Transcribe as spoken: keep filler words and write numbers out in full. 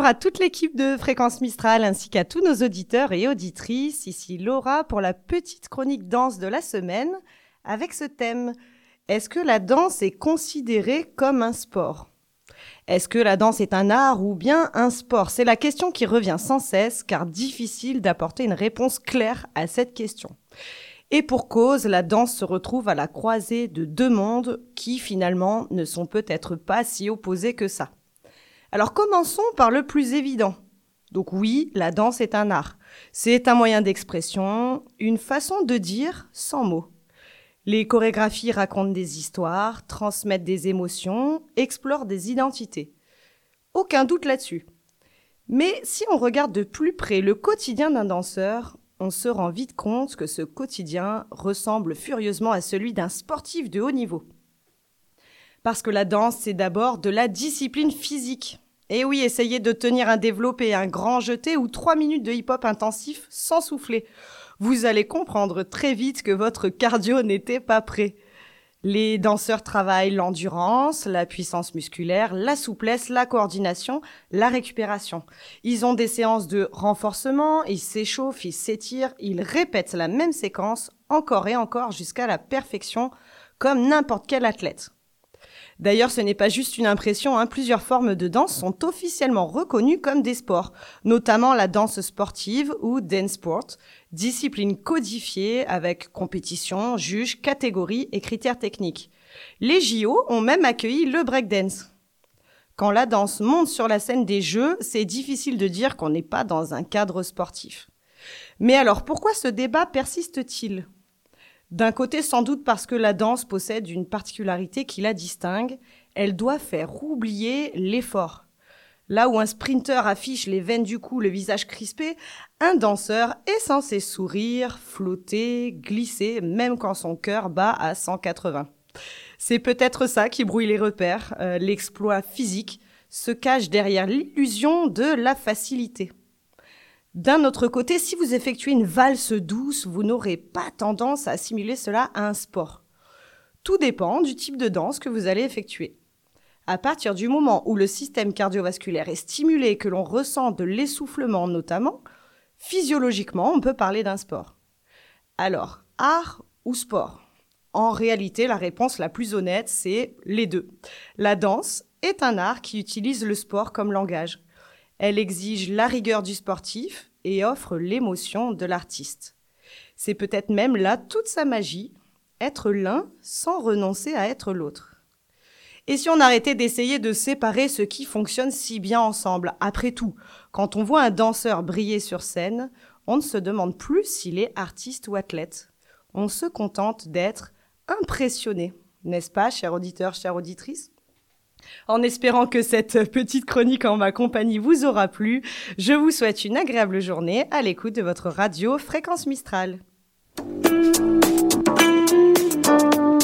à toute l'équipe de Fréquence Mistral ainsi qu'à tous nos auditeurs et auditrices. Ici Laura pour la petite chronique danse de la semaine avec ce thème. Est-ce que la danse est considérée comme un sport ? Est-ce que la danse est un art ou bien un sport ? C'est la question qui revient sans cesse car difficile d'apporter une réponse claire à cette question. Et pour cause, la danse se retrouve à la croisée de deux mondes qui finalement ne sont peut-être pas si opposés que ça. Alors commençons par le plus évident. Donc oui, la danse est un art. C'est un moyen d'expression, une façon de dire sans mots. Les chorégraphies racontent des histoires, transmettent des émotions, explorent des identités. Aucun doute là-dessus. Mais si on regarde de plus près le quotidien d'un danseur, on se rend vite compte que ce quotidien ressemble furieusement à celui d'un sportif de haut niveau. Parce que la danse, c'est d'abord de la discipline physique. Et oui, essayez de tenir un développé, un grand jeté ou trois minutes de hip-hop intensif sans souffler. Vous allez comprendre très vite que votre cardio n'était pas prêt. Les danseurs travaillent l'endurance, la puissance musculaire, la souplesse, la coordination, la récupération. Ils ont des séances de renforcement, ils s'échauffent, ils s'étirent, ils répètent la même séquence encore et encore jusqu'à la perfection, comme n'importe quel athlète. D'ailleurs, ce n'est pas juste une impression, hein. Plusieurs formes de danse sont officiellement reconnues comme des sports, notamment la danse sportive ou dance sport, discipline codifiée avec compétition, juges, catégories et critères techniques. Les J O ont même accueilli le breakdance. Quand la danse monte sur la scène des Jeux, c'est difficile de dire qu'on n'est pas dans un cadre sportif. Mais alors, pourquoi ce débat persiste-t-il ? D'un côté, sans doute parce que la danse possède une particularité qui la distingue, elle doit faire oublier l'effort. Là où un sprinter affiche les veines du cou, le visage crispé, un danseur est censé sourire, flotter, glisser, même quand son cœur bat à cent quatre-vingts. C'est peut-être ça qui brouille les repères. Euh, l'exploit physique se cache derrière l'illusion de la facilité. D'un autre côté, si vous effectuez une valse douce, vous n'aurez pas tendance à assimiler cela à un sport. Tout dépend du type de danse que vous allez effectuer. À partir du moment où le système cardiovasculaire est stimulé et que l'on ressent de l'essoufflement notamment, physiologiquement, on peut parler d'un sport. Alors, art ou sport ? En réalité, la réponse la plus honnête, c'est les deux. La danse est un art qui utilise le sport comme langage. Elle exige la rigueur du sportif et offre l'émotion de l'artiste. C'est peut-être même là toute sa magie, être l'un sans renoncer à être l'autre. Et si on arrêtait d'essayer de séparer ce qui fonctionne si bien ensemble ? Après tout, quand on voit un danseur briller sur scène, on ne se demande plus s'il est artiste ou athlète. On se contente d'être impressionné, n'est-ce pas, chers auditeurs, chères auditrices ? En espérant que cette petite chronique en ma compagnie vous aura plu, je vous souhaite une agréable journée à l'écoute de votre radio Fréquence Mistral.